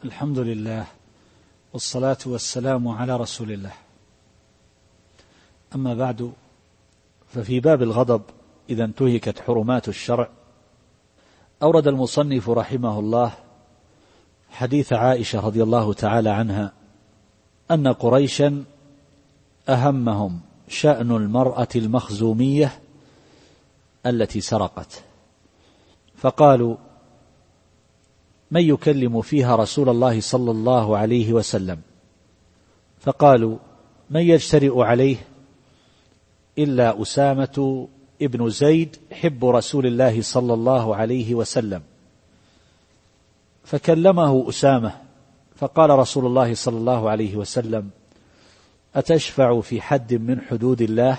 الحمد لله والصلاة والسلام على رسول الله. أما بعد، ففي باب الغضب إذا انتهكت حرمات الشرع، أورد المصنف رحمه الله حديث عائشة رضي الله تعالى عنها أن قريشا أهمهم شأن المرأة المخزومية التي سرقت، فقالوا: من يكلم فيها رسول الله صلى الله عليه وسلم؟ فقالوا: من يجترئ عليه إلا أسامة ابن زيد حب رسول الله صلى الله عليه وسلم. فكلمه أسامة فقال رسول الله صلى الله عليه وسلم: أتشفع في حد من حدود الله؟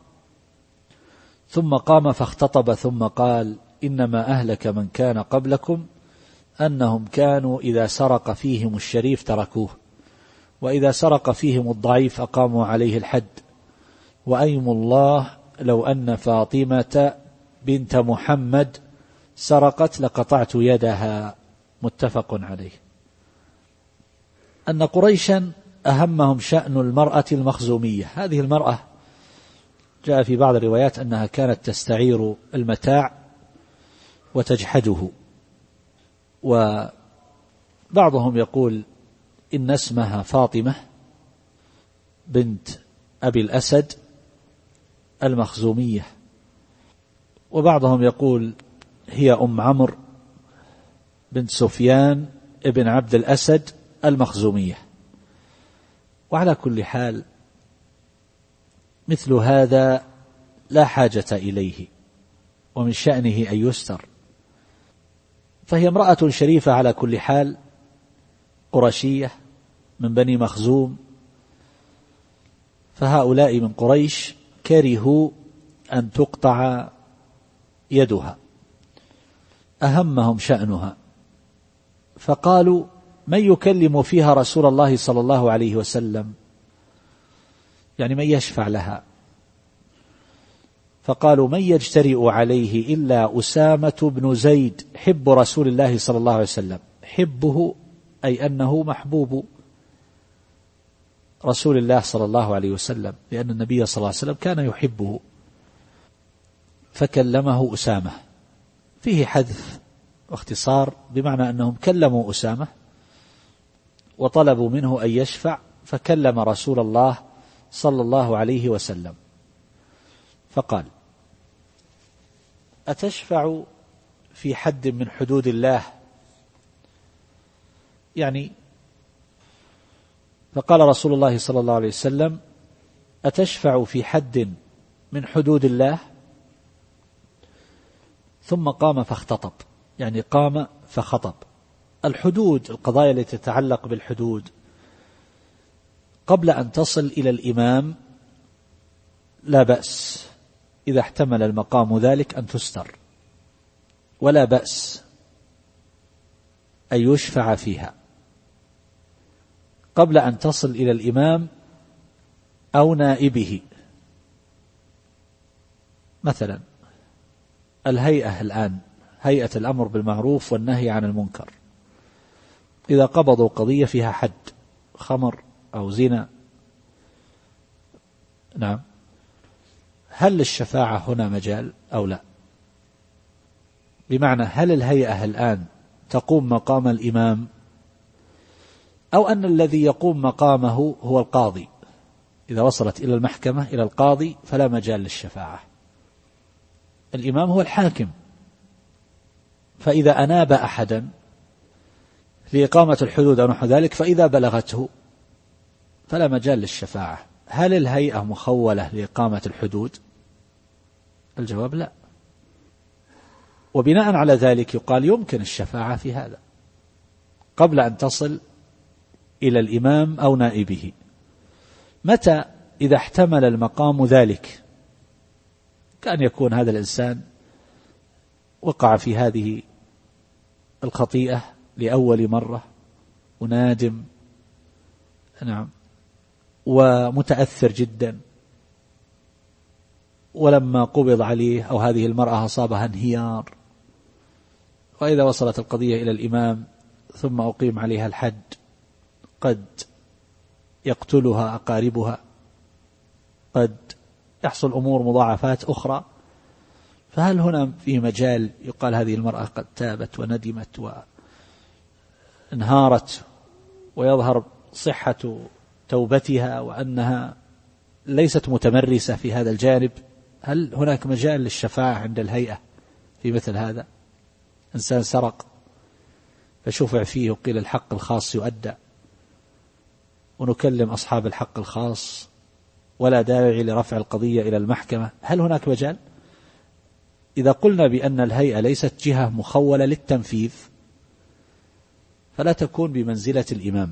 ثم قام فاختطب ثم قال: إنما أهلك من كان قبلكم أنهم كانوا إذا سرق فيهم الشريف تركوه، وإذا سرق فيهم الضعيف أقاموا عليه الحد، وأيم الله لو أن فاطمة بنت محمد سرقت لقطعت يدها. متفق عليه. أن قريشا أهمهم شأن المرأة المخزومية. هذه المرأة جاء في بعض الروايات أنها كانت تستعير المتاع وتجحده، وبعضهم يقول إن اسمها فاطمة بنت أبي الأسد المخزومية، وبعضهم يقول هي أم عمرو بنت سفيان ابن عبد الأسد المخزومية. وعلى كل حال مثل هذا لا حاجة إليه، ومن شأنه أن يستر، فهي امرأة شريفة على كل حال، قرشية من بني مخزوم، فهؤلاء من قريش كرهوا أن تقطع يدها، أهمهم شأنها، فقالوا: من يكلم فيها رسول الله صلى الله عليه وسلم؟ يعني من يشفع لها؟ فقالوا: من يجترئ عليه إلا أسامة بن زيد حب رسول الله صلى الله عليه وسلم. حبه أي أنه محبوب رسول الله صلى الله عليه وسلم، لأن النبي صلى الله عليه وسلم كان يحبه. فكلمه أسامة، فيه حذف واختصار، بمعنى أنهم كلموا أسامة وطلبوا منه أن يشفع، فكلم رسول الله صلى الله عليه وسلم فقال: أتشفع في حد من حدود الله؟ يعني فقال رسول الله صلى الله عليه وسلم: أتشفع في حد من حدود الله؟ ثم قام فاختطب، يعني قام فخطب. الحدود، القضايا التي تتعلق بالحدود، قبل أن تصل إلى الإمام لا بأس إذا احتمل المقام ذلك أن تستر، ولا بأس أن يشفع فيها قبل أن تصل إلى الإمام أو نائبه. مثلا الهيئة الآن، هيئة الأمر بالمعروف والنهي عن المنكر، إذا قبضوا قضية فيها حد خمر أو زنا، نعم، هل للشفاعة هنا مجال أو لا؟ بمعنى هل الهيئة الآن تقوم مقام الإمام، أو أن الذي يقوم مقامه هو القاضي؟ إذا وصلت إلى المحكمة إلى القاضي فلا مجال للشفاعة. الإمام هو الحاكم، فإذا أناب أحدا لإقامة الحدود أو نحو ذلك فإذا بلغته فلا مجال للشفاعة. هل الهيئة مخولة لإقامة الحدود؟ الجواب لا. وبناء على ذلك يقال يمكن الشفاعة في هذا قبل أن تصل إلى الإمام أو نائبه. متى؟ إذا احتمل المقام ذلك، كأن يكون هذا الإنسان وقع في هذه الخطيئة لأول مرة ونادم، نعم، ومتأثر جدا، ولما قبض عليه أو هذه المرأة أصابها انهيار، وإذا وصلت القضية إلى الإمام ثم أقيم عليها الحد قد يقتلها أقاربها، قد يحصل أمور مضاعفات أخرى. فهل هنا في مجال يقال هذه المرأة قد تابت وندمت وانهارت ويظهر صحة توبتها وأنها ليست متمرسة في هذا الجانب؟ هل هناك مجال للشفاعة عند الهيئة في مثل هذا؟ إنسان سرق فشفع فيه وقيل الحق الخاص يؤدى، ونكلم أصحاب الحق الخاص ولا داعي لرفع القضية إلى المحكمة. هل هناك مجال؟ إذا قلنا بأن الهيئة ليست جهة مخولة للتنفيذ فلا تكون بمنزلة الإمام،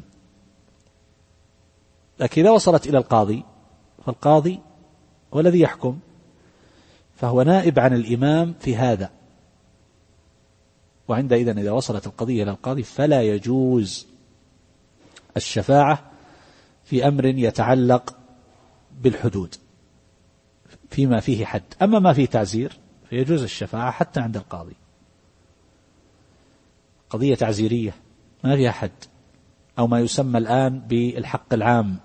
لكن إذا وصلت إلى القاضي فالقاضي هو الذي يحكم، فهو نائب عن الإمام في هذا. وعندئذ إذا وصلت القضية إلى القاضي فلا يجوز الشفاعة في أمر يتعلق بالحدود فيما فيه حد. أما ما فيه تعزير فيجوز الشفاعة حتى عند القاضي. قضية تعزيرية ما فيها حد، أو ما يسمى الآن بالحق العام،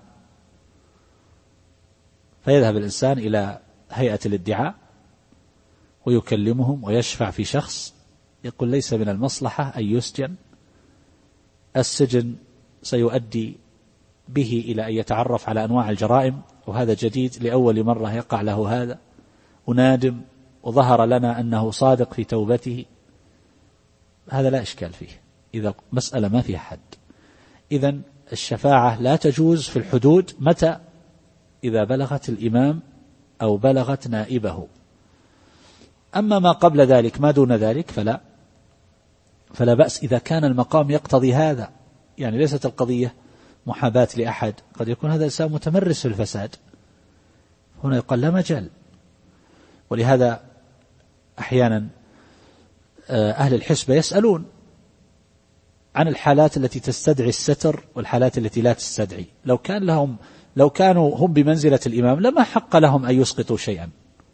فيذهب الإنسان إلى هيئة الادعاء ويكلمهم ويشفع في شخص يقول ليس من المصلحة أن يسجن، السجن سيؤدي به إلى أن يتعرف على أنواع الجرائم، وهذا جديد لأول مرة يقع له هذا، ونادم وظهر لنا أنه صادق في توبته. هذا لا إشكال فيه إذا مسألة ما فيها حد. إذن الشفاعة لا تجوز في الحدود متى؟ إذا بلغت الإمام أو بلغت نائبه. أما ما قبل ذلك ما دون ذلك فلا بأس إذا كان المقام يقتضي هذا. يعني ليست القضية محاباة لأحد، قد يكون هذا الإنسان متمرس في الفساد، هنا يقال لا مجال. ولهذا أحيانا أهل الحسبة يسألون عن الحالات التي تستدعي الستر والحالات التي لا تستدعي. لو كانوا هم بمنزلة الإمام لما حق لهم أن يسقطوا شيئا،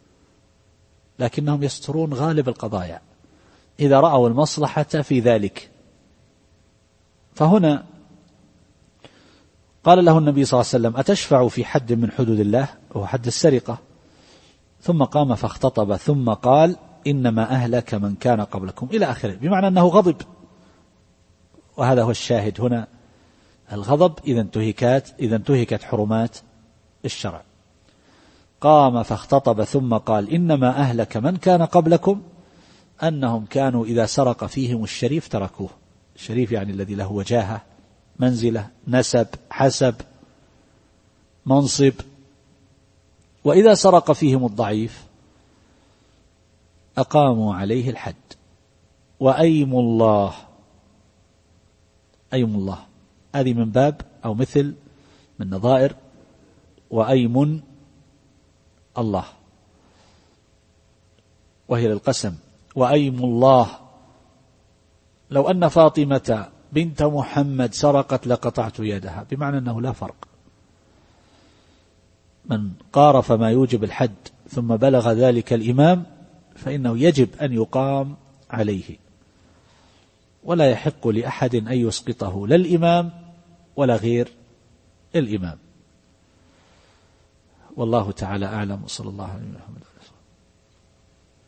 لكنهم يسترون غالب القضايا إذا رأوا المصلحة في ذلك. فهنا قال له النبي صلى الله عليه وسلم أتشفع في حد من حدود الله وهو حد السرقة؟ ثم قام فاختطب ثم قال إنما أهلك من كان قبلكم إلى آخره، بمعنى أنه غضب. وهذا هو الشاهد هنا، الغضب إذا انتهكت حرمات الشرع. قام فاختطب ثم قال إنما أهلك من كان قبلكم أنهم كانوا إذا سرق فيهم الشريف تركوه. الشريف يعني الذي له وجاهة، منزلة، نسب، حسب، منصب. وإذا سرق فيهم الضعيف أقاموا عليه الحد. وأيم الله هذه من باب أو مثل من نظائر وأيم الله، وهي للقسم. وأيم الله لو أن فاطمة بنت محمد سرقت لقطعت يدها، بمعنى أنه لا فرق. من قارف ما يوجب الحد ثم بلغ ذلك الإمام فإنه يجب أن يقام عليه، ولا يحق لأحد أن يسقطه لا الإمام ولا غير الإمام. والله تعالى أعلم، وصلى الله عليه وسلم.